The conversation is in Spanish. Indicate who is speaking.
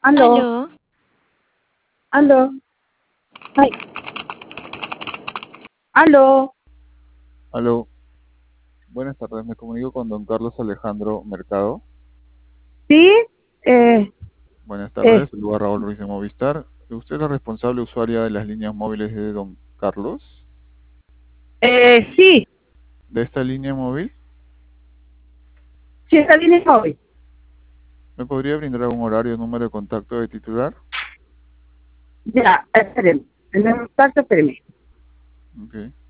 Speaker 1: Aló,
Speaker 2: Aló,
Speaker 1: aló, ay, aló,
Speaker 3: Aló, buenas tardes, me comunico con don Carlos Alejandro Mercado.
Speaker 1: sí, eh,
Speaker 3: Buenas
Speaker 1: eh,
Speaker 3: tardes, lugar Raúl Ruiz de Movistar. ¿Usted es la responsable usuaria de las líneas móviles de don Carlos?
Speaker 1: sí,
Speaker 3: ¿De esta línea móvil?
Speaker 1: sí, está bien hoy.
Speaker 3: ¿Me podría brindar algún horario o número de contacto de titular?
Speaker 1: Ya, espérenme, en el contacto, espérenme.
Speaker 3: Ok.